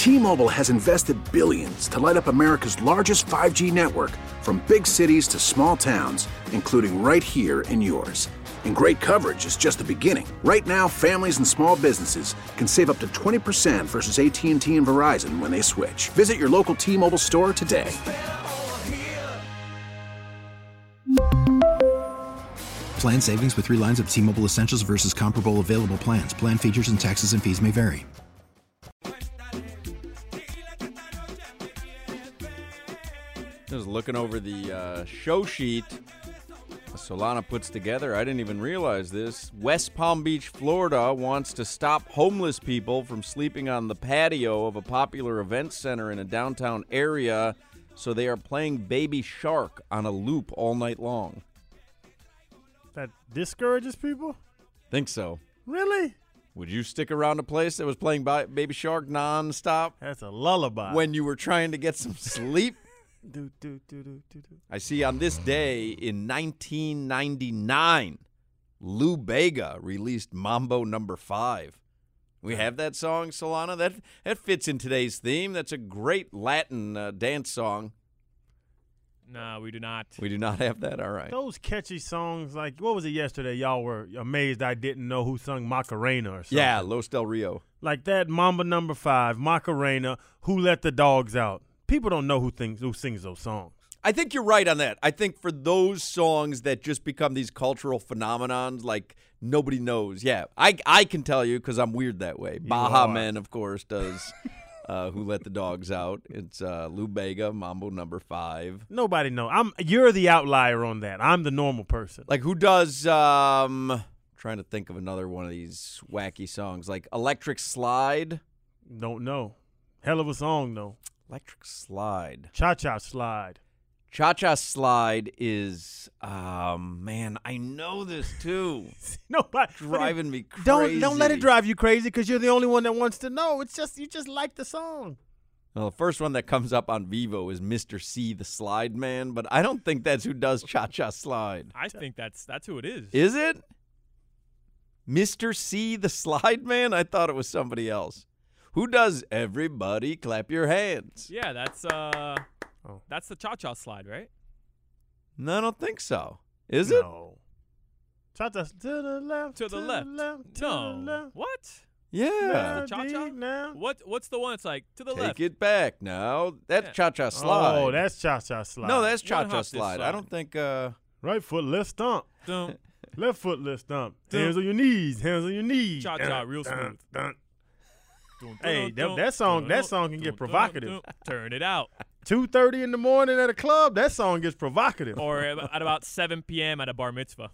T-Mobile has invested billions to light up America's largest 5G network, from big cities to small towns, including right here in yours. And great coverage is just the beginning. Right now, families and small businesses can save up to 20% versus AT&T and Verizon when they switch. Visit your local T-Mobile store today. Plan savings with 3 lines of T-Mobile Essentials versus comparable available plans. Plan features and taxes and fees may vary. Just looking over the show sheet Solana puts together. I didn't even realize this. West Palm Beach, Florida wants to stop homeless people from sleeping on the patio of a popular event center in a downtown area, so they are playing Baby Shark on a loop all night long. That discourages people? Think so. Really? Would you stick around a place that was playing Baby Shark nonstop? That's a lullaby. When you were trying to get some sleep? Do. I see on this day in 1999, Lou Bega released Mambo No. 5. We have that song, Solana? That fits in today's theme. That's a great Latin dance song. No, we do not. We do not have that? All right. Those catchy songs, like, what was it yesterday? Y'all were amazed I didn't know who sung Macarena or something. Yeah, Los Del Rio. Like that, Mamba No. 5, Macarena, Who Let the Dogs Out. People don't know who sings those songs. I think you're right on that. I think for those songs that just become these cultural phenomenons, like nobody knows. Yeah, I can tell you because I'm weird that way. Baha Men, of course, does Who Let the Dogs Out. It's Lou Bega, Mambo No. 5. Nobody knows. You're the outlier on that. I'm the normal person. Like who does, trying to think of another one of these wacky songs, like Electric Slide? Don't know. Hell of a song, though. Electric Slide. Cha-Cha Slide. Cha-Cha Slide is, man, I know this too. Nobody driving me crazy. Don't let it drive you crazy because you're the only one that wants to know. It's just you just like the song. Well, the first one that comes up on Vivo is Mr. C, the Slide Man, but I don't think that's who does Cha-Cha Slide. I think that's who it is. Is it? Mr. C, the Slide Man? I thought it was somebody else. Who does Everybody Clap Your Hands? Yeah, that's the Cha-Cha Slide, right? No, I don't think so. Is it? No. Cha-Cha to the left. To the left. No. What? Yeah. The Cha-Cha? Now. What's the one that's like to the left? Take it back now. That's Cha-Cha Slide. Oh, that's Cha-Cha Slide. No, that's Cha-Cha Slide. I don't think right foot, left stomp. Dun. Left foot, left stomp. Hands on your knees. Hands on your knees. Cha-Cha real smooth. Hey, that song can get provocative. Turn it out. 2:30 in the morning at a club, that song gets provocative. Or at about 7 p.m. at a bar mitzvah.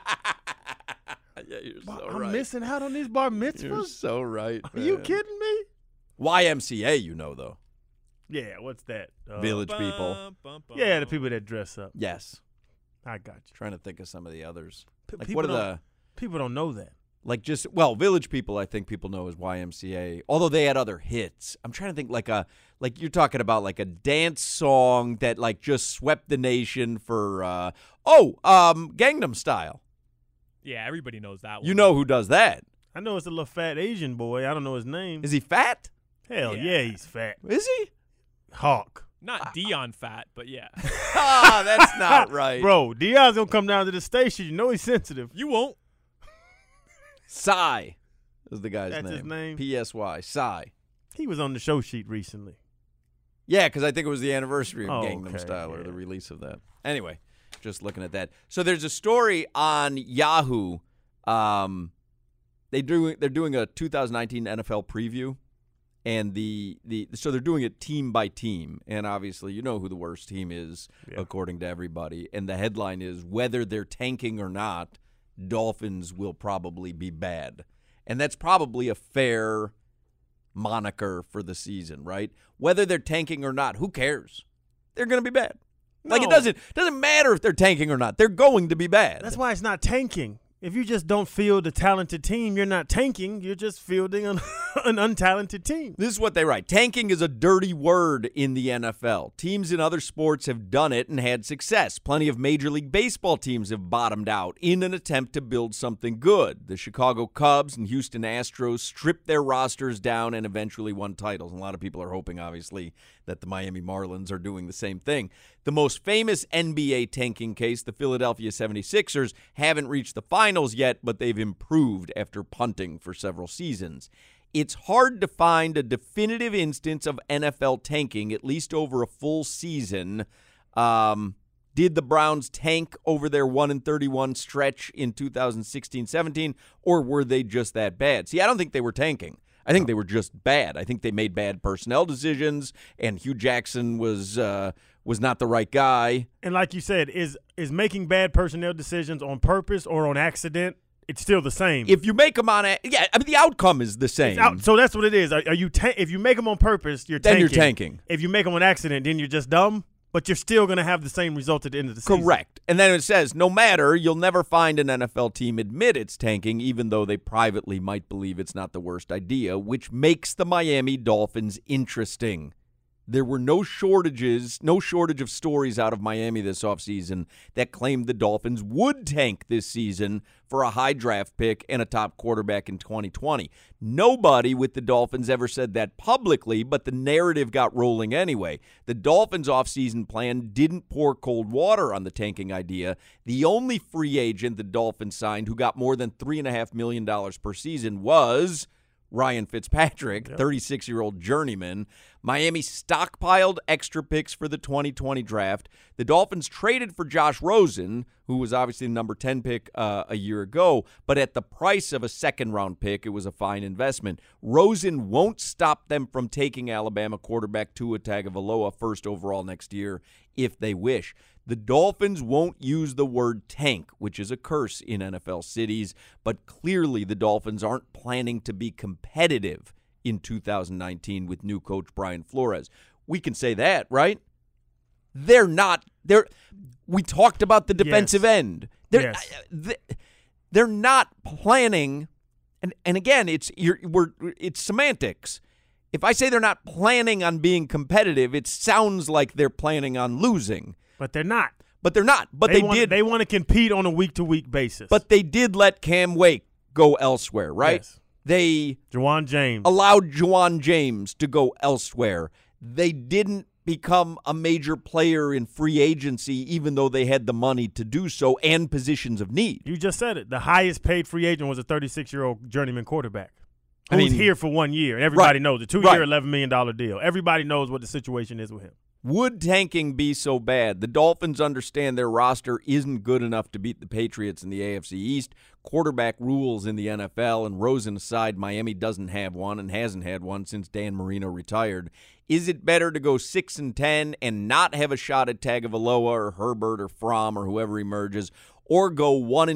Yeah, you're so right. I'm missing out on these bar mitzvahs? You're so right, man. Are you kidding me? YMCA, you know, though. Yeah, what's that? Village people. Yeah, the people that dress up. Yes. I got you. Trying to think of some of the others. People don't know that. Like Village People, I think people know as YMCA. Although they had other hits. I'm trying to think like you're talking about like a dance song that like just swept the nation for Gangnam Style. Yeah, everybody knows that one. You know who does that? I know it's a little fat Asian boy. I don't know his name. Is he fat? Hell yeah, he's fat. Is he? Hawk. Not Dion fat, but yeah. That's not right. Bro, Dion's going to come down to the station. You know he's sensitive. You won't. Psy is the guy's name. That's his name? P-S-Y. Psy. He was on the show sheet recently. Yeah, because I think it was the anniversary of Gangnam Style or yeah. the release of that. Anyway, just looking at that. So there's a story on Yahoo. They're doing a 2019 NFL preview, and so they're doing it team by team. And obviously, you know who the worst team is, according to everybody. And the headline is, whether they're tanking or not, Dolphins will probably be bad. And that's probably a fair moniker for the season, right? Whether they're tanking or not, who cares? They're going to be bad. No. Like it doesn't matter if they're tanking or not. They're going to be bad. That's why it's not tanking. If you just don't field a talented team, you're not tanking. You're just fielding an untalented team. This is what they write. Tanking is a dirty word in the NFL. Teams in other sports have done it and had success. Plenty of Major League Baseball teams have bottomed out in an attempt to build something good. The Chicago Cubs and Houston Astros stripped their rosters down and eventually won titles. And a lot of people are hoping, obviously, that the Miami Marlins are doing the same thing. The most famous NBA tanking case, the Philadelphia 76ers, haven't reached the finals yet, but they've improved after punting for several seasons. It's hard to find a definitive instance of NFL tanking, at least over a full season. Did the Browns tank over their 1-31 stretch in 2016-17, or were they just that bad? See, I don't think they were tanking. I think they were just bad. I think they made bad personnel decisions, and Hugh Jackson was not the right guy. And like you said, is making bad personnel decisions on purpose or on accident? It's still the same. If you make them the outcome is the same. So that's what it is. Are you if you make them on purpose, you're tanking. Then you're tanking. If you make them on accident, then you're just dumb. But you're still going to have the same result at the end of the season. Correct. And then it says, no matter, you'll never find an NFL team admit it's tanking, even though they privately might believe it's not the worst idea, which makes the Miami Dolphins interesting. There were no shortage of stories out of Miami this offseason that claimed the Dolphins would tank this season for a high draft pick and a top quarterback in 2020. Nobody with the Dolphins ever said that publicly, but the narrative got rolling anyway. The Dolphins' offseason plan didn't pour cold water on the tanking idea. The only free agent the Dolphins signed who got more than $3.5 million per season was Ryan Fitzpatrick, 36-year-old journeyman. Miami stockpiled extra picks for the 2020 draft. The Dolphins traded for Josh Rosen, who was obviously the number 10 pick a year ago, but at the price of a second-round pick, it was a fine investment. Rosen won't stop them from taking Alabama quarterback Tua Tagovailoa first overall next year if they wish. The Dolphins won't use the word tank, which is a curse in NFL cities, but clearly the Dolphins aren't planning to be competitive in 2019 with new coach Brian Flores. We can say that, right? They're not. We talked about the defensive end. They're not planning, and again, it's semantics. If I say they're not planning on being competitive, it sounds like they're planning on losing. But they're not. But they're not. But they did. They want to compete on a week-to-week basis. But they did let Cam Wake go elsewhere, right? Yes. They Juwan James allowed Juwan James to go elsewhere. They didn't become a major player in free agency, even though they had the money to do so and positions of need. You just said it. The highest-paid free agent was a 36-year-old journeyman quarterback. Who's here for 1 year. Everybody knows. A 2-year, $11 million deal. Everybody knows what the situation is with him. Would tanking be so bad? The Dolphins understand their roster isn't good enough to beat the Patriots in the AFC East. Quarterback rules in the NFL, and Rosen aside, Miami doesn't have one and hasn't had one since Dan Marino retired. Is it better to go 6-10 and not have a shot at Tagovailoa or Herbert or Fromm or whoever emerges, or go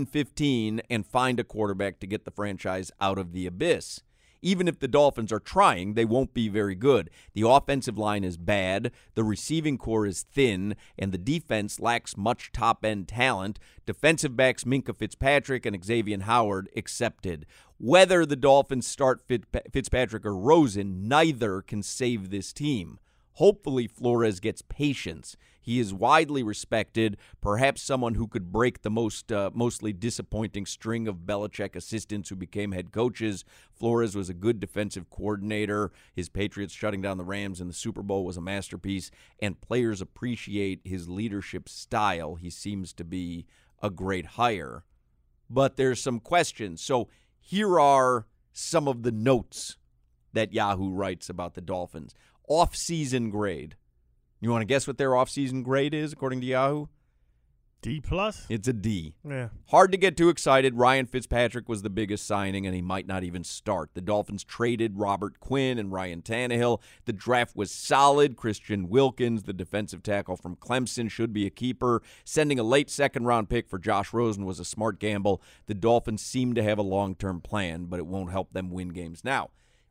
1-15 and find a quarterback to get the franchise out of the abyss? Even if the Dolphins are trying, they won't be very good. The offensive line is bad, the receiving core is thin, and the defense lacks much top-end talent. Defensive backs Minkah Fitzpatrick and Xavier Howard accepted. Whether the Dolphins start Fitzpatrick or Rosen, neither can save this team. Hopefully Flores gets patience. He is widely respected, perhaps someone who could break the mostly disappointing string of Belichick assistants who became head coaches. Flores was a good defensive coordinator. His Patriots shutting down the Rams in the Super Bowl was a masterpiece, and players appreciate his leadership style. He seems to be a great hire. But there's some questions. So here are some of the notes that Yahoo writes about the Dolphins. Off-season grade. You want to guess what their off-season grade is, according to Yahoo? D+? It's a D. Yeah. Hard to get too excited. Ryan Fitzpatrick was the biggest signing, and he might not even start. The Dolphins traded Robert Quinn and Ryan Tannehill. The draft was solid. Christian Wilkins, the defensive tackle from Clemson, should be a keeper. Sending a late second-round pick for Josh Rosen was a smart gamble. The Dolphins seem to have a long-term plan, but it won't help them win games. Now,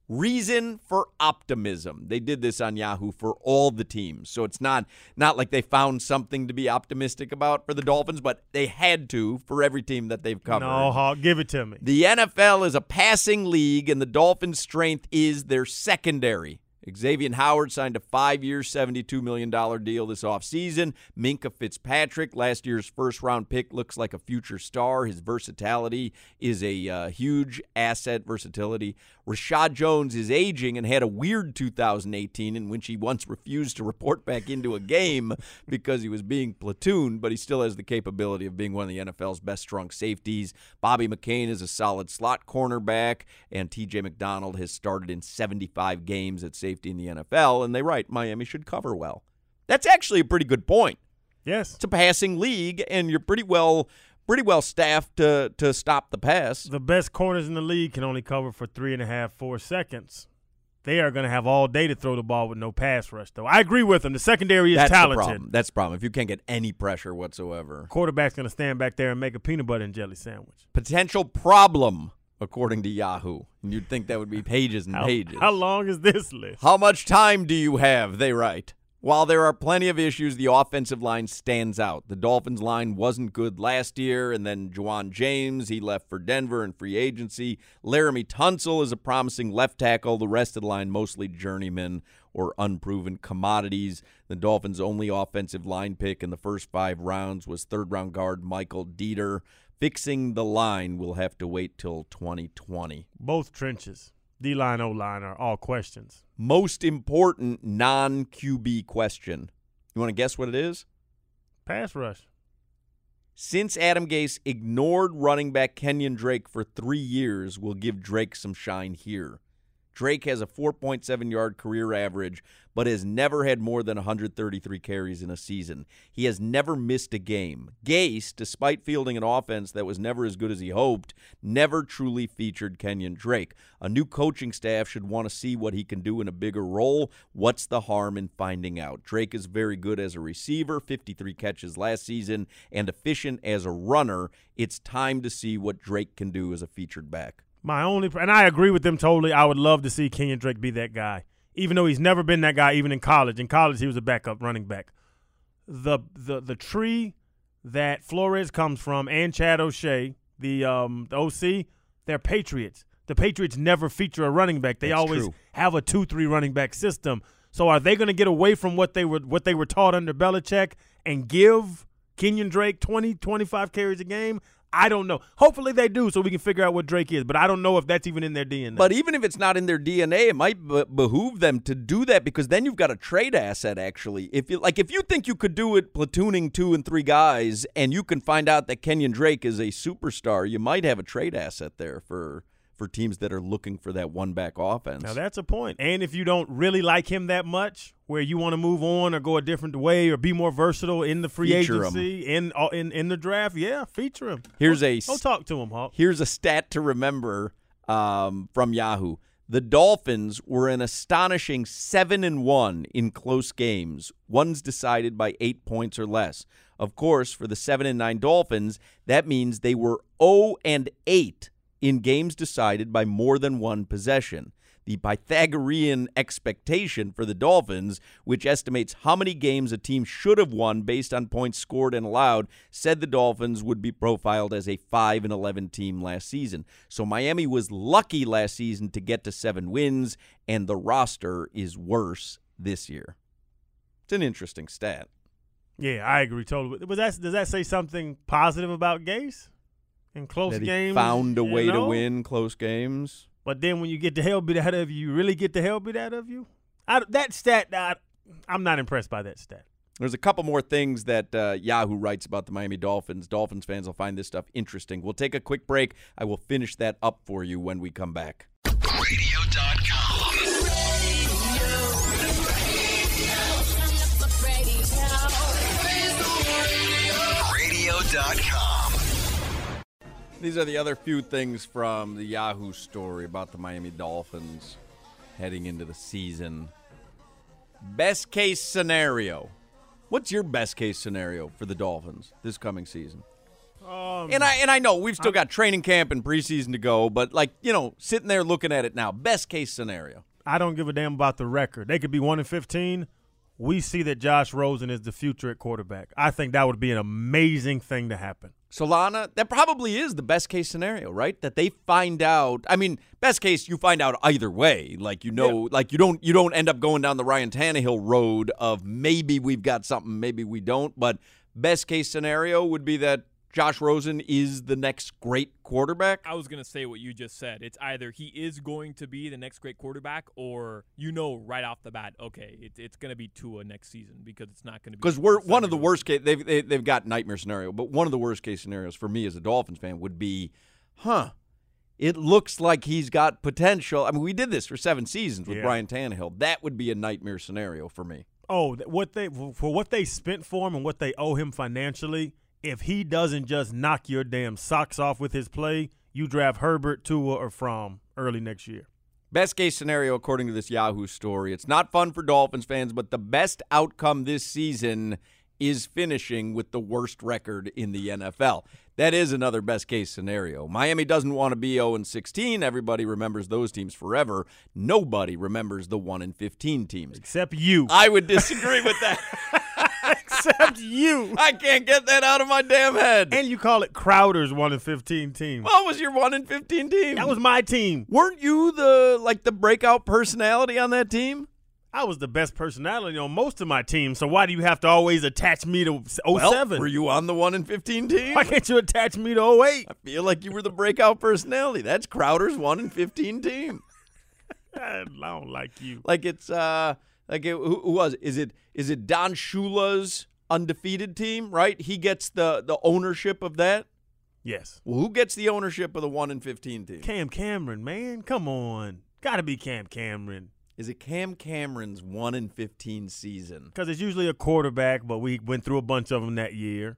Reason for optimism. They did this on Yahoo for all the teams. So it's not like they found something to be optimistic about for the Dolphins, but they had to for every team that they've covered. No, Hawk, give it to me. The NFL is a passing league, and the Dolphins' strength is their secondary. Xavier Howard signed a 5-year, $72 million deal this offseason. Minkah Fitzpatrick, last year's first-round pick, looks like a future star. His versatility is a huge asset, versatility. Rashad Jones is aging and had a weird 2018 in which he once refused to report back into a game because he was being platooned, but he still has the capability of being one of the NFL's best strong safeties. Bobby McCain is a solid slot cornerback, and T.J. McDonald has started in 75 games at safety in the NFL, and they write Miami should cover well. That's actually a pretty good point. Yes. It's a passing league, and you're pretty well staffed to stop the pass. The best corners in the league can only cover for 3.5, 4 seconds. They are going to have all day to throw the ball with no pass rush, though. I agree with them. The secondary is talented. That's the problem. If you can't get any pressure whatsoever. Quarterback's going to stand back there and make a peanut butter and jelly sandwich. Potential problem, according to Yahoo. And you'd think that would be pages and pages. How long is this list? How much time do you have, they write. While there are plenty of issues, the offensive line stands out. The Dolphins line wasn't good last year, and then Juwan James, he left for Denver in free agency. Laramie Tunsil is a promising left tackle. The rest of the line, mostly journeymen or unproven commodities. The Dolphins' only offensive line pick in the first 5 rounds was third-round guard Michael Dieter. Fixing the line will have to wait till 2020. Both trenches, D-line, O-line, are all questions. Most important non-QB question. You want to guess what it is? Pass rush. Since Adam Gase ignored running back Kenyon Drake for 3 years, we'll give Drake some shine here. Drake has a 4.7-yard career average, but has never had more than 133 carries in a season. He has never missed a game. Gase, despite fielding an offense that was never as good as he hoped, never truly featured Kenyon Drake. A new coaching staff should want to see what he can do in a bigger role. What's the harm in finding out? Drake is very good as a receiver, 53 catches last season, and efficient as a runner. It's time to see what Drake can do as a featured back. And I agree with them totally. I would love to see Kenyon Drake be that guy, even though he's never been that guy, even in college. In college, he was a backup running back. The tree that Flores comes from and Chad O'Shea, the OC, they're Patriots. The Patriots never feature a running back. They always have a 2-3 running back system. So are they going to get away from what they were taught under Belichick and give Kenyon Drake 20, 25 carries a game? I don't know. Hopefully they do so we can figure out what Drake is, but I don't know if that's even in their DNA. But even if it's not in their DNA, it might behoove them to do that because then you've got a trade asset, actually. If you think you could do it platooning 2 and 3 guys and you can find out that Kenyon Drake is a superstar, you might have a trade asset there for teams that are looking for that one-back offense. Now, that's a point. And if you don't really like him that much, where you want to move on or go a different way or be more versatile in the free agency, in the draft, feature him. Go talk to him, Hawk. Here's a stat to remember from Yahoo. The Dolphins were an astonishing 7-1 in close games, ones decided by 8 points or less. Of course, for the 7-9 Dolphins, that means they were 0-8 in games decided by more than one possession. The Pythagorean expectation for the Dolphins, which estimates how many games a team should have won based on points scored and allowed, said the Dolphins would be profiled as a 5-11 team last season. So Miami was lucky last season to get to 7 wins, and the roster is worse this year. It's an interesting stat. Yeah, I agree totally. Does that say something positive about Gase? In close games, found a way to win close games. But then when you get the hell beat out of you, you really get the hell beat out of you? That stat, I'm not impressed by that stat. There's a couple more things that Yahoo writes about the Miami Dolphins. Dolphins fans will find this stuff interesting. We'll take a quick break. I will finish that up for you when we come back. Radio.com. Radio.com. These are the other few things from the Yahoo story about the Miami Dolphins heading into the season. Best case scenario. What's your best case scenario for the Dolphins this coming season? And I know we've still got training camp and preseason to go, but sitting there looking at it now, best case scenario. I don't give a damn about the record. They could be 1-15. We see that Josh Rosen is the future at quarterback. I think that would be an amazing thing to happen. Solana, that probably is the best case scenario, right? That they find out. I mean, best case, you find out either way. You don't end up going down the Ryan Tannehill road of maybe we've got something, maybe we don't. But best case scenario would be that Josh Rosen is the next great quarterback. I was going to say what you just said. It's either he is going to be the next great quarterback or right off the bat, okay, it's going to be Tua next season because it's not going to be. Because we're one of the worst case. They've got nightmare scenario, but one of the worst case scenarios for me as a Dolphins fan would be, it looks like he's got potential. I mean, we did this for 7 seasons with Ryan Tannehill. That would be a nightmare scenario for me. Oh, what they spent for him and what they owe him financially. If he doesn't just knock your damn socks off with his play, you draft Herbert, Tua, or Fromm early next year. Best case scenario, according to this Yahoo story, it's not fun for Dolphins fans, but the best outcome this season is finishing with the worst record in the NFL. That is another best case scenario. Miami doesn't want to be 0-16. Everybody remembers those teams forever. Nobody remembers the 1-15 teams. Except you. I would disagree with that. Except you. I can't get that out of my damn head. And you call it Crowder's 1-15 team. What was your 1-15 team? That was my team. Weren't you the breakout personality on that team? I was the best personality on most of my teams, so why do you have to always attach me to 07? Well, were you on the 1-15 team? Why can't you attach me to 08? I feel like you were the breakout personality. That's Crowder's 1-15 team. I don't like you. Who was it? Is it Don Shula's undefeated team, right? He gets the ownership of that? Yes. Well, who gets the ownership of the 1-15 team? Cam Cameron, man. Come on. Got to be Cam Cameron. Is it Cam Cameron's 1-15 season? Because it's usually a quarterback, but we went through a bunch of them that year.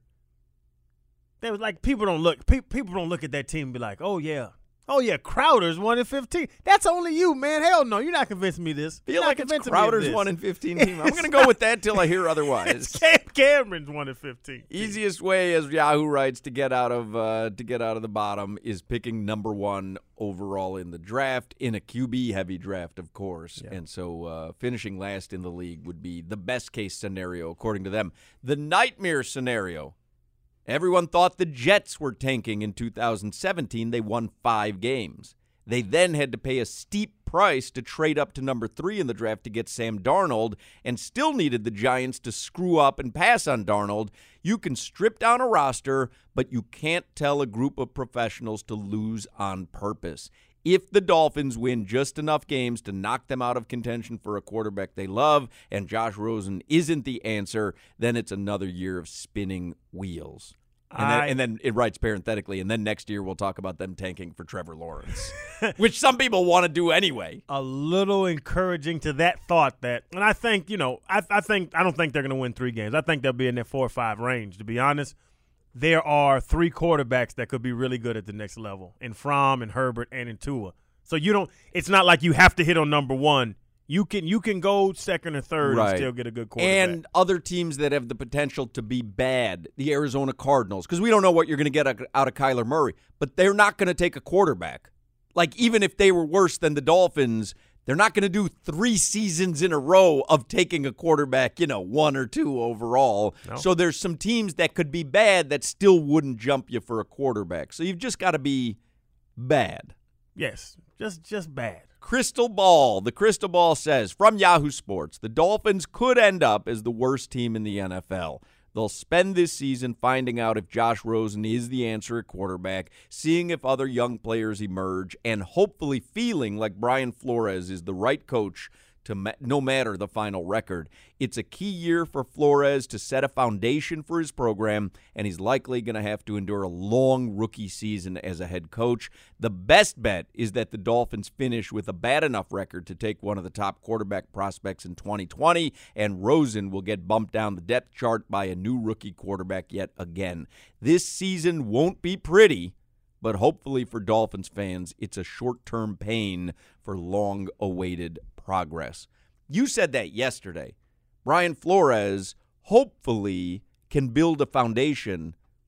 They was like, people don't look at that team and be like, oh yeah, Crowder's 1-15. That's only you, man. Hell no, you're not convincing me this. Feel like it's Crowder's 1-15 team. I'm going to go with that till I hear otherwise. It's Cam Cameron's 1-15. Easiest way, as Yahoo writes, to get out of the bottom is picking number 1 overall in the draft, in a QB-heavy draft, of course. Yeah. And so finishing last in the league would be the best-case scenario, according to them. The nightmare scenario, everyone thought the Jets were tanking in 2017. They won 5 games. They then had to pay a steep price to trade up to number 3 in the draft to get Sam Darnold and still needed the Giants to screw up and pass on Darnold. You can strip down a roster, but you can't tell a group of professionals to lose on purpose. If the Dolphins win just enough games to knock them out of contention for a quarterback they love, and Josh Rosen isn't the answer, then it's another year of spinning wheels. And then it writes parenthetically, and then next year we'll talk about them tanking for Trevor Lawrence, which some people want to do anyway. A little encouraging to that thought and I think, I don't think they're going to win 3 games. I think they'll be in that 4 or 5 range. To be honest, there are 3 quarterbacks that could be really good at the next level, in Fromm, in Herbert, and in Tua. So it's not like you have to hit on number 1. You can go second or third and still get a good quarterback. And other teams that have the potential to be bad, the Arizona Cardinals, because we don't know what you're going to get out of Kyler Murray, but they're not going to take a quarterback. Like, even if they were worse than the Dolphins, they're not going to do 3 seasons in a row of taking a quarterback, 1 or 2 overall. No. So there's some teams that could be bad that still wouldn't jump you for a quarterback. So you've just got to be bad. Yes, just bad. Crystal Ball. The Crystal Ball says, from Yahoo Sports, the Dolphins could end up as the worst team in the NFL. They'll spend this season finding out if Josh Rosen is the answer at quarterback, seeing if other young players emerge, and hopefully feeling like Brian Flores is the right coach no matter the final record. It's a key year for Flores to set a foundation for his program, and he's likely going to have to endure a long rookie season as a head coach. The best bet is that the Dolphins finish with a bad enough record to take one of the top quarterback prospects in 2020, and Rosen will get bumped down the depth chart by a new rookie quarterback yet again. This season won't be pretty, but hopefully for Dolphins fans, it's a short-term pain for long-awaited progress. You said that yesterday. Brian Flores hopefully can build a foundation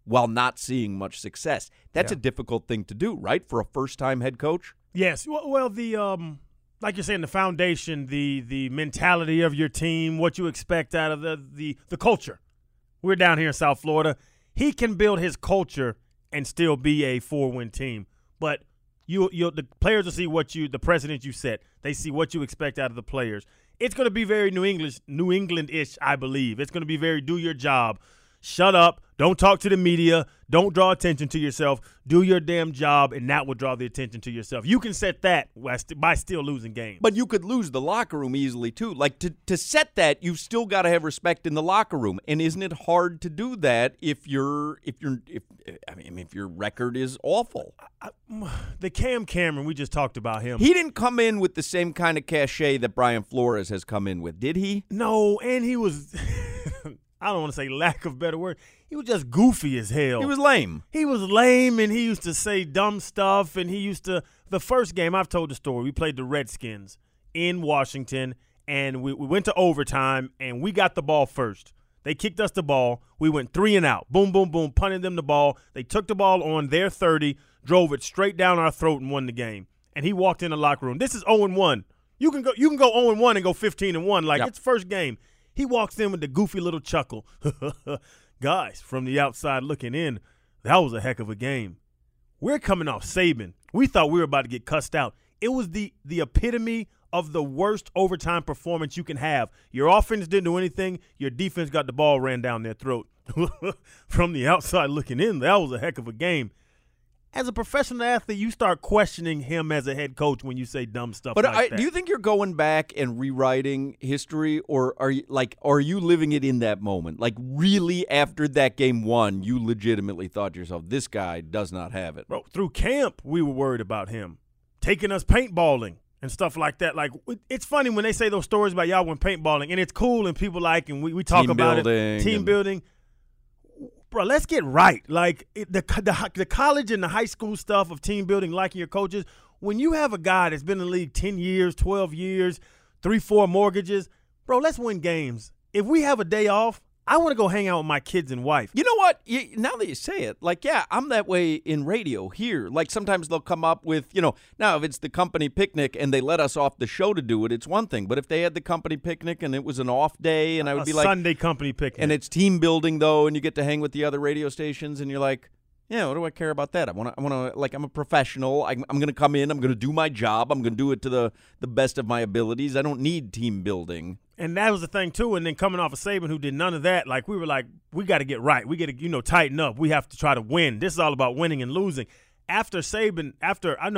while not seeing much success. That's a difficult thing to do, right, for a first-time head coach? Yes. Well, the like you're saying, the foundation, the mentality of your team, what you expect out of the culture. We're down here in South Florida. He can build his culture and still be a 4-win team. But the players will see the precedent you set. They see what you expect out of the players. It's going to be very New England-ish, I believe. It's going to be very do your job. Shut up. Don't talk to the media. Don't draw attention to yourself. Do your damn job, and that will draw the attention to yourself. You can set that by still losing games. But you could lose the locker room easily, too. Like, to set that, you've still got to have respect in the locker room. And isn't it hard to do that if your record is awful? The Cam Cameron, we just talked about him. He didn't come in with the same kind of cachet that Brian Flores has come in with, did he? No, and he was – I don't want to say lack of better word. He was just goofy as hell. He was lame. He was lame, and he used to say dumb stuff, and he used to – the first game, I've told the story, we played the Redskins in Washington, and we went to overtime, and we got the ball first. They kicked us the ball. We went 3 and out. Boom, boom, boom, punted them the ball. They took the ball on their 30, drove it straight down our throat, and won the game. And he walked in the locker room. This is 0-1. You can go 0-1 and go 15-1. Like, It's first game. He walks in with the goofy little chuckle. Guys, from the outside looking in, that was a heck of a game. We're coming off Saban. We thought we were about to get cussed out. It was the epitome of the worst overtime performance you can have. Your offense didn't do anything. Your defense got the ball ran down their throat. From the outside looking in, that was a heck of a game. As a professional athlete, you start questioning him as a head coach when you say dumb stuff like that. Do you think you're going back and rewriting history, or are you living it in that moment? Like, really, after that game won, you legitimately thought to yourself, this guy does not have it. Bro, through camp, we were worried about him taking us paintballing and stuff like that. Like, it's funny when they say those stories about y'all went paintballing, and it's cool, and people like, and we talk about it. Team building. Bro, let's get right. Like, the college and the high school stuff of team building, liking your coaches, when you have a guy that's been in the league 10 years, 12 years, 3-4 mortgages, bro, let's win games. If we have a day off, I want to go hang out with my kids and wife. You know what? Now that you say it, like, yeah, I'm that way in radio here. Like, sometimes they'll come up with, now if it's the company picnic and they let us off the show to do it, it's one thing. But if they had the company picnic and it was an off day and I would be like. Sunday company picnic. And it's team building, though, and you get to hang with the other radio stations and you're like, yeah, what do I care about that? I want to, like, I'm a professional. I'm going to come in. I'm going to do my job. I'm going to do it to the best of my abilities. I don't need team building. And that was the thing, too. And then coming off of Saban, who did none of that, like, we were like, we got to get right. We got to, tighten up. We have to try to win. This is all about winning and losing. After Saban, after the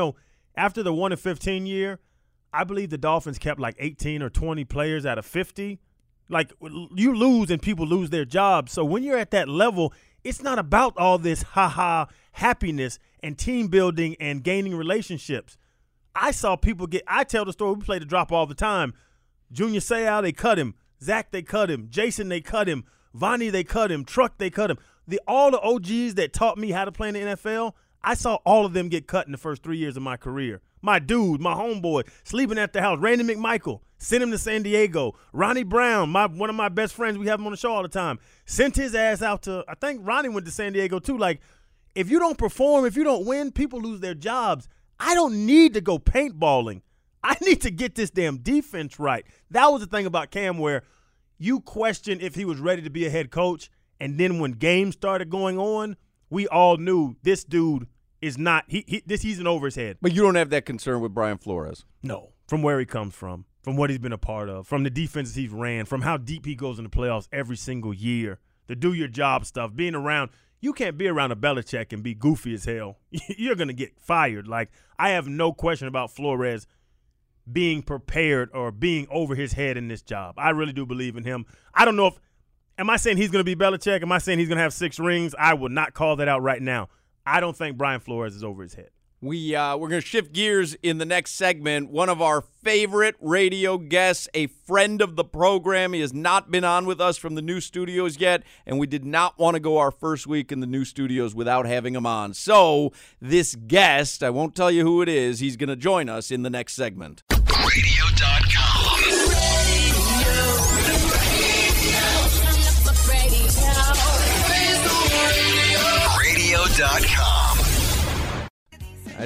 1-15 year, I believe the Dolphins kept like 18 or 20 players out of 50. Like, you lose and people lose their jobs. So when you're at that level, it's not about all this happiness and team building and gaining relationships. I saw people I tell the story, we play the drop all the time. Junior Seau, they cut him. Zach, they cut him. Jason, they cut him. Vonnie, they cut him. Truck, they cut him. All the OGs that taught me how to play in the NFL, I saw all of them get cut in the first 3 years of my career. My dude, my homeboy, sleeping at the house. Randy McMichael, sent him to San Diego. Ronnie Brown, one of my best friends, we have him on the show all the time, sent his ass out to, I think Ronnie went to San Diego too. Like, if you don't perform, if you don't win, people lose their jobs. I don't need to go paintballing. I need to get this damn defense right. That was the thing about Cam, where you question if he was ready to be a head coach, and then when games started going on, we all knew this dude is not he's in over his head. But you don't have that concern with Brian Flores? No. From where he comes from what he's been a part of, from the defenses he's ran, from how deep he goes in the playoffs every single year, the do your job stuff, being around. You can't be around a Belichick and be goofy as hell. You're going to get fired. Like, I have no question about Flores being prepared or being over his head in this job. I really do believe in him. I don't know am I saying he's going to be Belichick? Am I saying he's going to have 6 rings? I would not call that out right now. I don't think Brian Flores is over his head. We're going to shift gears in the next segment. One of our favorite radio guests, a friend of the program. He has not been on with us from the new studios yet, and we did not want to go our first week in the new studios without having him on. So this guest, I won't tell you who it is, he's going to join us in the next segment. Radio.com.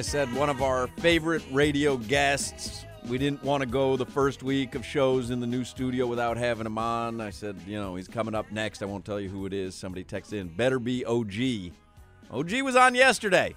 said one of our favorite radio guests. We didn't want to go the first week of shows in the new studio without having him on. I said, he's coming up next. I won't tell you who it is. Somebody texted in. Better be OG. OG was on yesterday.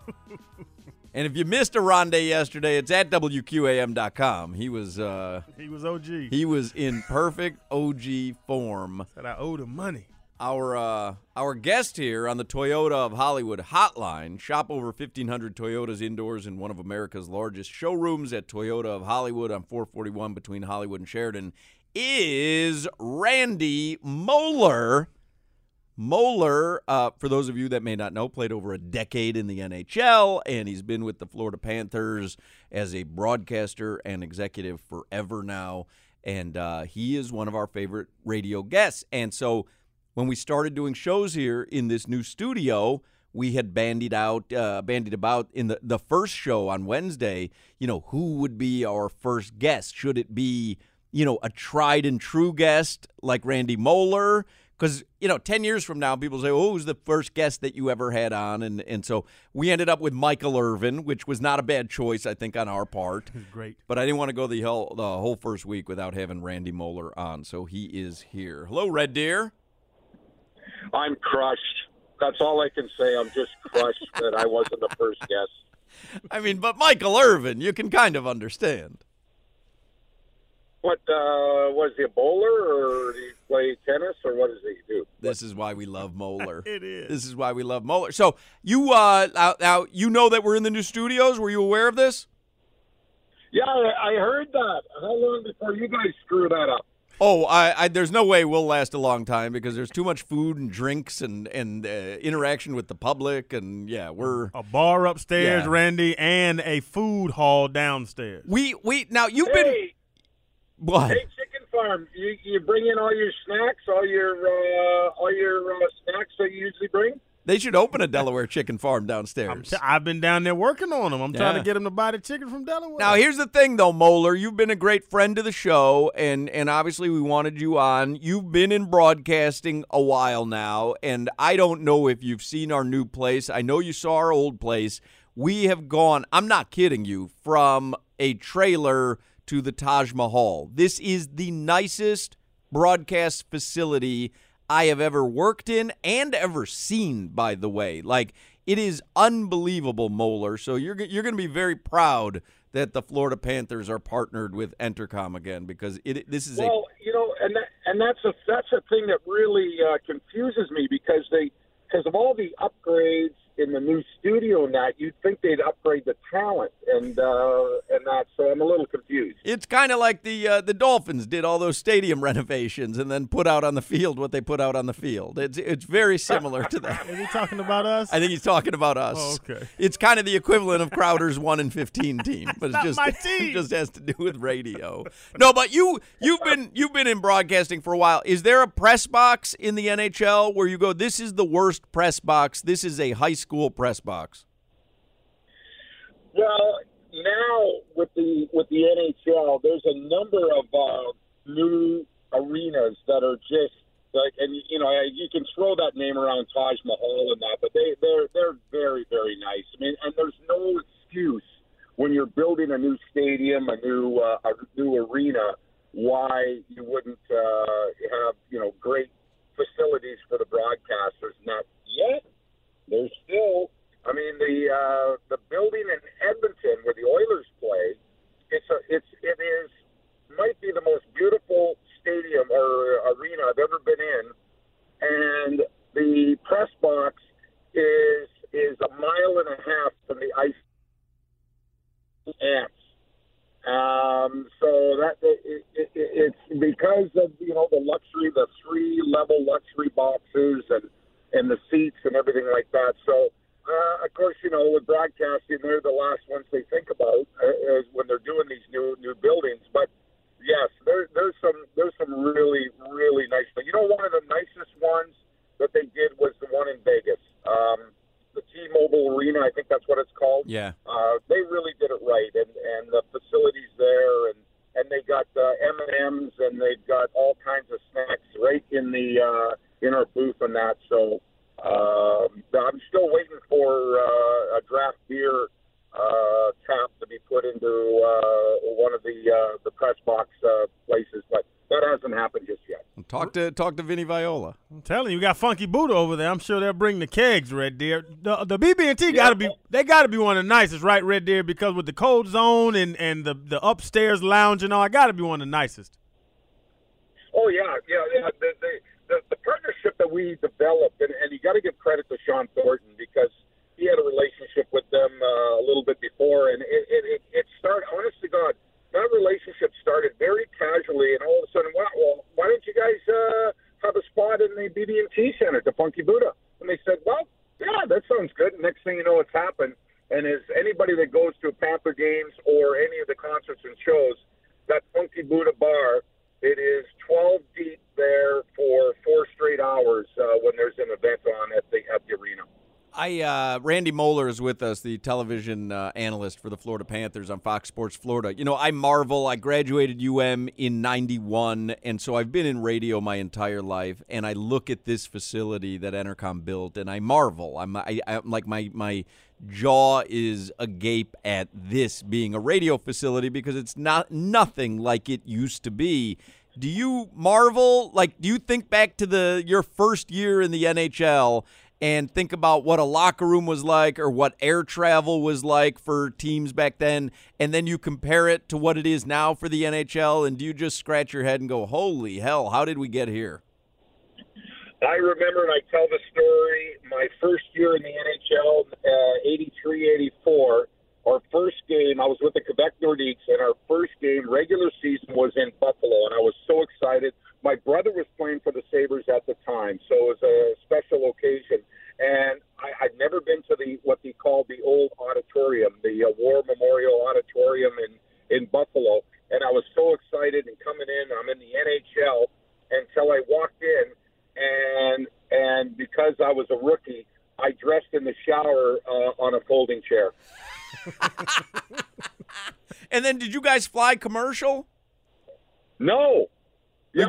And if you missed a Rondé yesterday, it's at WQAM.com. He was OG. He was in perfect OG form. Said I owed him money. Our guest here on the Toyota of Hollywood hotline, shop over 1,500 Toyotas indoors in one of America's largest showrooms at Toyota of Hollywood on 441 between Hollywood and Sheridan, is Randy Moeller. Moeller, for those of you that may not know, played over a decade in the NHL, and he's been with the Florida Panthers as a broadcaster and executive forever now, and he is one of our favorite radio guests. And so when we started doing shows here in this new studio, we had bandied about in the first show on Wednesday, who would be our first guest? Should it be, a tried and true guest like Randy Moeller? Because, 10 years from now, people say, who's the first guest that you ever had on? And so we ended up with Michael Irvin, which was not a bad choice, I think, on our part. Great. But I didn't want to go the whole first week without having Randy Moeller on, so he is here. Hello, Red Deer. I'm crushed. That's all I can say. I'm just crushed that I wasn't the first guest. But Michael Irvin, you can kind of understand. What, was he a bowler, or did he play tennis, or what does he do? This is why we love Moeller. It is. This is why we love Moeller. So you now you know that we're in the new studios. Were you aware of this? Yeah, I heard that. How long before you guys screw that up? Oh, there's no way we'll last a long time because there's too much food and drinks and interaction with the public, and we're a bar upstairs, Yeah. Randy, and a food hall downstairs. We now you've been what? Hey, Chicken Farm, you bring in all your snacks, all your snacks that you usually bring? They should open a Delaware Chicken Farm downstairs. I've been down there working on them. I'm trying Yeah. to get them to buy the chicken from Delaware. Now, here's the thing, though, Moeller. You've been a great friend to the show, and obviously we wanted you on. You've been in broadcasting a while now, and I don't know if you've seen our new place. I know you saw our old place. We have gone, I'm not kidding you, from a trailer to the Taj Mahal. This is the nicest broadcast facility I have ever worked in and ever seen, by the way. Like, it is unbelievable, Moeller. So you're going to be very proud that the Florida Panthers are partnered with Entercom again, because this is and that's a thing that really confuses me because of all the upgrades in the new studio and that, you'd think they'd upgrade the talent and that. So I'm a little confused. It's kind of like the Dolphins did all those stadium renovations and then put out on the field what they put out on the field. It's very similar to that. Is he talking about us? I think he's talking about us. Oh, okay. It's kind of the equivalent of Crowder's 1-15 team, but not it's just my team. it just has to do with radio. No, but you've been in broadcasting for a while. Is there a press box in the NHL where you go, this is the worst press box, this is a high school press box? Well, now with the NHL, there's a number of new arenas that are just like, and you can throw that name around, Taj Mahal and that, but they're very, very nice. I mean, and there's no excuse when you're building a new stadium, a new arena, why you wouldn't have great facilities for the broadcasters. Not yet. There's still, I mean, the building in Edmonton where the Oilers play, it might be the most beautiful stadium or arena I've ever been in, and the press box is a mile and a half from the ice ants. So that it's because of the luxury, the 3-level luxury boxes and the seats and everything like that. So of course, with broadcasting, they're the last ones they think about is when they're doing these new buildings. But yes, there's some really, really nice things. One of the nicest ones that they did was the one in Vegas, the T-Mobile Arena. I think that's what it's called. Yeah. They really did it right, and the facilities there, and they got M&Ms, and they've got all kinds of snacks right in in our booth and that. So I'm still waiting for a draft beer tap to be put into one of the press box places, but that hasn't happened just yet. Talk to Vinny Viola. I'm telling you, we got Funky Buddha over there. I'm sure they'll bring the kegs, Red Deer. The BB&T got to be one of the nicest, right, Red Deer? Because with the cold zone and the upstairs lounge and all, it got to be one of the nicest. Oh yeah. The partnership that we developed, and you got to give credit to Sean Thornton because he had a relationship with them a little bit before, and it started. Honest to God, that relationship started very casually, and all of a sudden, well, why don't you guys have a spot in the BB&T Center, the Funky Buddha? And they said, well, yeah, that sounds good. And next thing you know, it's happened. And as anybody that goes to Panther games or any of the concerts and shows, that Funky Buddha bar, it is 12 deep there for 4 straight hours when there's an event on at the arena. Randy Moeller is with us, the television analyst for the Florida Panthers on Fox Sports Florida. You know, I marvel. I graduated UM in '91, and so I've been in radio my entire life. And I look at this facility that Entercom built, and I marvel. I'm like my jaw is agape at this being a radio facility because it's nothing like it used to be. Do you marvel? Like, do you think back to your first year in the NHL? And think about what a locker room was like or what air travel was like for teams back then, and then you compare it to what it is now for the NHL, and do you just scratch your head and go, holy hell, how did we get here? I remember, and I tell the story, my first year in the NHL, 83-84, our first game, I was with the Quebec Nordiques, and our first game, regular season, was in Buffalo, and I was so excited. My brother was playing for the Sabres at the time, so it was a special occasion. And I'd never been to what they call the old auditorium, the War Memorial Auditorium in Buffalo. And I was so excited and coming in. I'm in the NHL until I walked in, and because I was a rookie, I dressed in the shower on a folding chair. And then did you guys fly commercial? No. Yeah,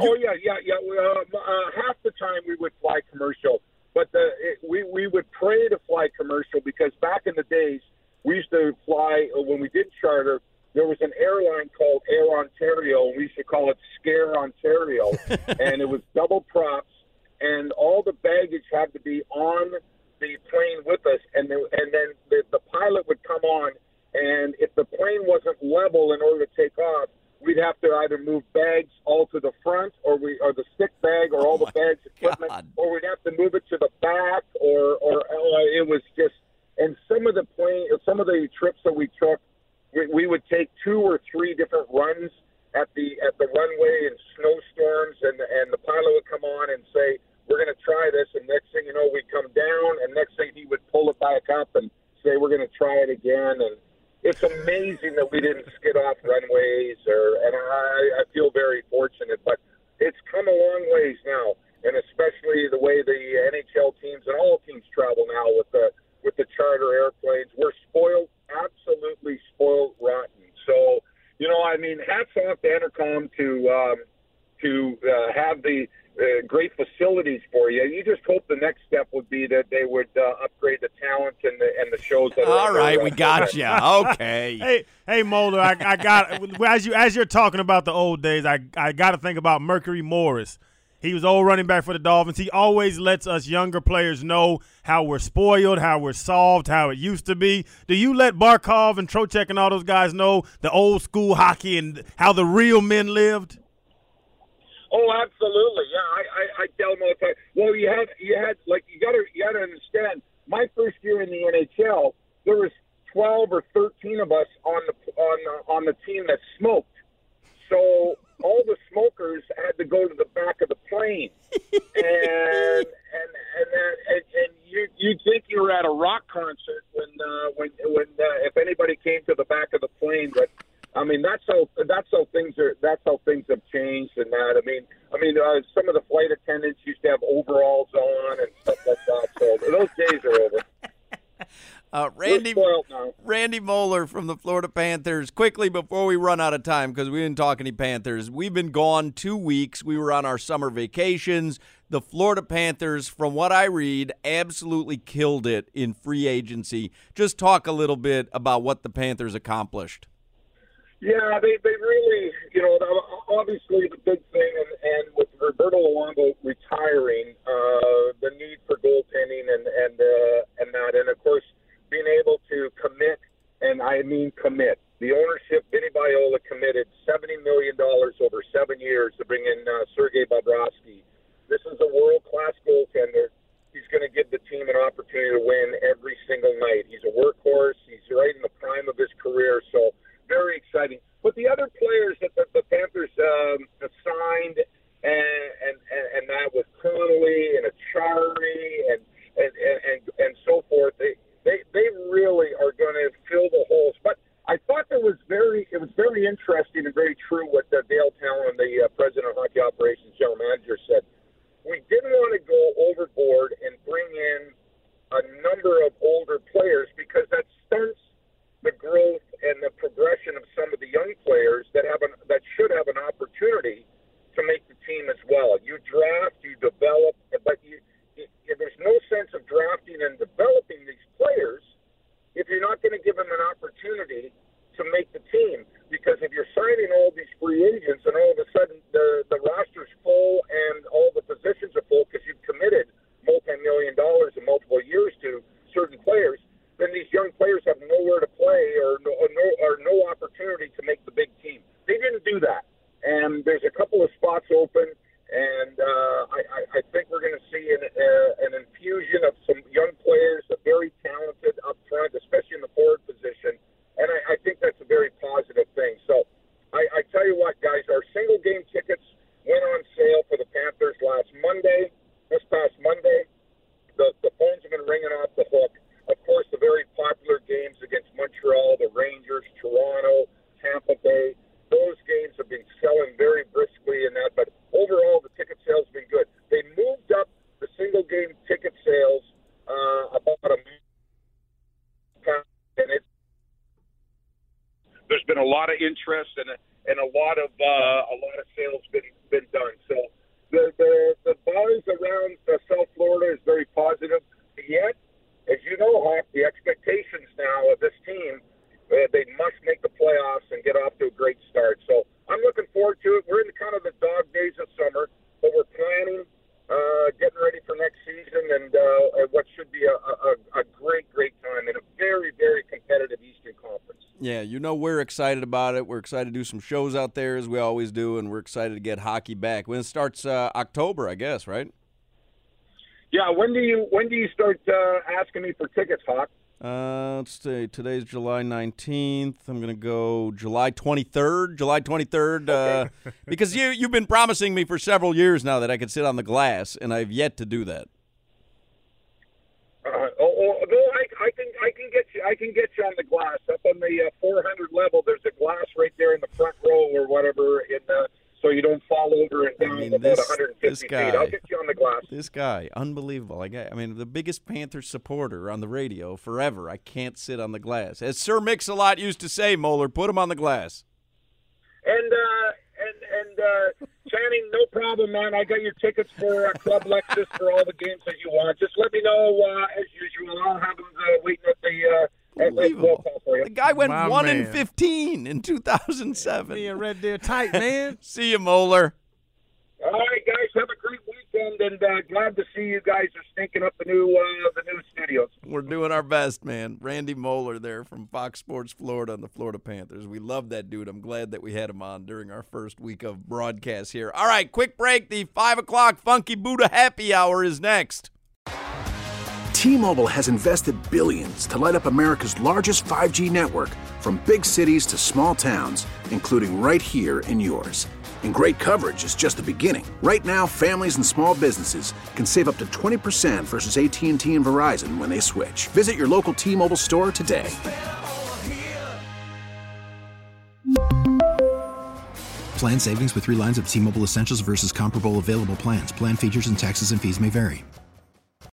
half the time we would fly commercial, but we would pray to fly commercial because back in the days we used to fly when we did charter. There was an airline called Air Ontario, and we used to call it Scare Ontario, and it was double props, and all the baggage had to be on the plane with us, and then the pilot would come on, and if the plane wasn't level in order to take off, we'd have to either move bags all to the front, or the stick bag, or all the bags equipment, or we'd have to move it to the back, or it was just. And some of the trips that we took, we would take 2 or 3 different runs at the runway in snowstorms, and the pilot would come on and say, "We're going to try this," and next thing you know, we'd come down, and next thing he would pull it back up and say, "We're going to try it again," and. It's amazing that we didn't skid off runways, and I feel very fortunate. But it's come a long ways now, and especially the way the NHL teams and all teams travel now with the charter airplanes. We're spoiled, absolutely spoiled rotten. So, hats off to Entercom to have the great facilities for you. You just hope the next step would be that they would upgrade the talent and the shows. That all right, we got you. Okay. Hey, Moeller, I got as you're talking about the old days, I got to think about Mercury Morris. He was old running back for the Dolphins. He always lets us younger players know how we're spoiled, how we're soft, how it used to be. Do you let Barkov and Trocheck and all those guys know the old school hockey and how the real men lived? Oh, absolutely. Yeah, I tell them all the time. Well, you got to understand. My first year in the NHL, there was 12 or 13 of us on the team that smoked. So all the smokers had to go to the back of the plane, and you'd think you were at a rock concert when if anybody came to the back of the plane, but. I mean, that's how things have changed, and that. I mean, some of the flight attendants used to have overalls on and stuff like that. So those days are over. Randy Moeller from the Florida Panthers. Quickly before we run out of time, because we didn't talk any Panthers. We've been gone 2 weeks. We were on our summer vacations. the Florida Panthers, from what I read, absolutely killed it in free agency. Just talk a little bit about what the Panthers accomplished. Yeah, they really, obviously the big thing, and with Roberto Luongo retiring, the need for goaltending and that, and of course being able to commit, and I mean commit. The ownership, Vinny Viola, committed $70 million over 7 years to bring in Sergei Bobrovsky. This is a world-class goaltender. He's going to give the team an opportunity to win every single night. He's a workhorse. He's right in the prime of his career, so very exciting. But the other players that the Panthers signed, and that with Connolly and Achari and so forth, they really are going to fill the holes. But I thought it was very interesting and very true what Dale Talon, the president of hockey operations general manager, said. We didn't want to go overboard and bring in a number of older players because that stunts the growth and the progression of some of the young players that should have an opportunity to make the team as well. You draft, you develop, but there's no sense of drafting and developing these players if you're not going to give them an opportunity to make the team. Because if you're signing all these free agents and all of a sudden the roster's full and all the positions are full because you've committed multi-million dollars in multiple years to certain players, then these young players have nowhere to play or no opportunity to make the big team. They didn't do that. And there's a couple of spots open, and I think we're going to see an infusion of some young players, very talented up front, especially in the forward position. And I think that's a very positive thing. So I tell you what, guys, our single-game tickets went on sale for the Panthers this past Monday. The phones have been ringing off the hook. Of course, the very popular games against Montreal, the Rangers, Toronto, Tampa Bay, those games have been selling very briskly in that. But overall, the ticket sales have been good. They moved up the single-game ticket sales about a month, and there's been a lot of interest and a lot of sales been done. So the buzz around South Florida is very positive. Yet, as you know, Hawk, the expectations now of this team, they must make the playoffs and get off to a great start. So I'm looking forward to it. We're in kind of the dog days of summer, but we're planning, getting ready for next season and what should be a great time in a very, very competitive Eastern Conference. Yeah, we're excited about it. We're excited to do some shows out there as we always do, and we're excited to get hockey back. When it starts October, I guess, right? Yeah, when do you start asking me for tickets, Hawk? Let's see. Today's July 19th. I'm going to go July 23rd. Okay. Because you've been promising me for several years now that I could sit on the glass, and I've yet to do that. I can get you on the glass up on the 400 level. There's a glass right there in the front row or whatever, so you don't fall over and down about 150 feet. I'll get you on the glass. This guy, unbelievable. The biggest Panthers supporter on the radio forever. I can't sit on the glass. As Sir Mix-a-Lot used to say, Moeller, put him on the glass. And Channing, no problem, man. I got your tickets for Club Lexus for all the games that you want. Just let me know as usual. I'll have them waiting at the Unbelievable. The guy went 1-15 in 2007. Me and Red Deer tight, man. See you, Moeller. All right, guys. Have a great weekend, and glad to see you guys are stinking up the new studios. We're doing our best, man. Randy Moeller there from Fox Sports Florida and the Florida Panthers. We love that dude. I'm glad that we had him on during our first week of broadcast here. All right, quick break. The 5 o'clock Funky Buddha Happy Hour is next. T-Mobile has invested billions to light up America's largest 5G network, from big cities to small towns, including right here in yours. And great coverage is just the beginning. Right now, families and small businesses can save up to 20% versus AT&T and Verizon when they switch. Visit your local T-Mobile store today. Plan savings with 3 lines of T-Mobile Essentials versus comparable available plans. Plan features and taxes and fees may vary.